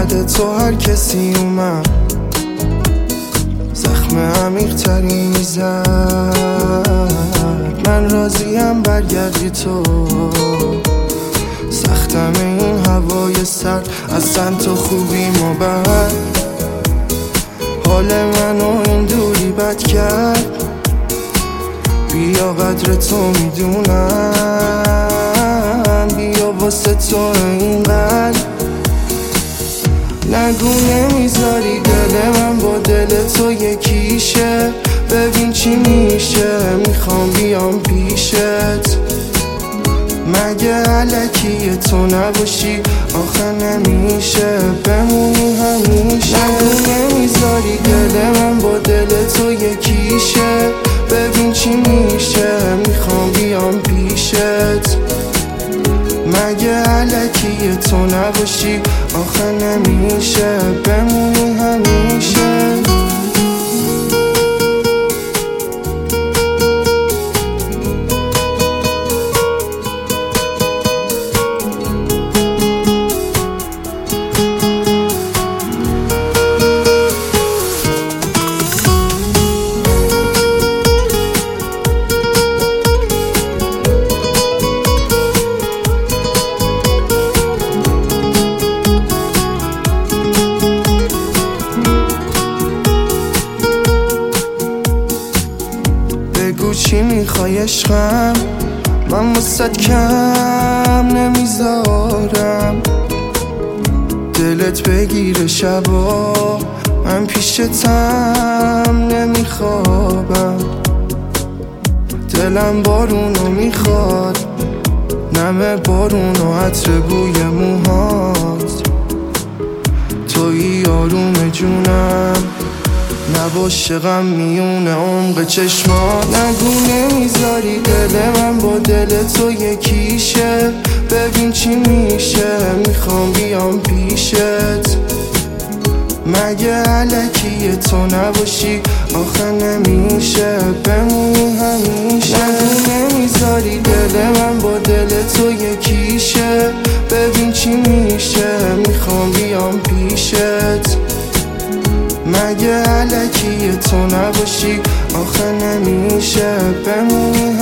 بعد تو هر کسی اومد زخم عمیق تری زد. من راضیم برگردی تو، سختم این هوای سرد، اصلا تو خوبی و بد. حال منو این دوری بد کرد، بیا قدر تو میدونم، بیا واسه تو اینقدر. نگو نمیذاری دل من با دل تو یکیشه، ببین چی میشه، میخوام بیام پیشت. مگه علکی تو نباشی آخه نمیشه، بمونی همیشه. نگو نمیذاری دل من با دل تو یکیشه، ببین چی میشه، میخوام بیام پیشت. مگه علکی تو نباشی آخه نمیشه، بمونی همیشه. بگو چی میخوای عشقم، من واسد کم نمیذارم. دلت بگیره شبا، من پیشتم نمیخوابم. دلم بارونو میخواد، نم بارونو عطر بوی موهات. تویی آروم جونم، نباشه غم میونه عمق چشمات. نگو نمیذاری دل من با دل تو یکیشه، ببین چی میشه، میخوام بیام پیشت. مگه علکی تو نباشی آخه نمیشه، بمونی همیشه. نگو نمیذاری دل من با دل تو یکیشه، ببین چی میشه، میخوام بیام پیشت. مگه علکی تو نباشی آخه نمیشه، بمونی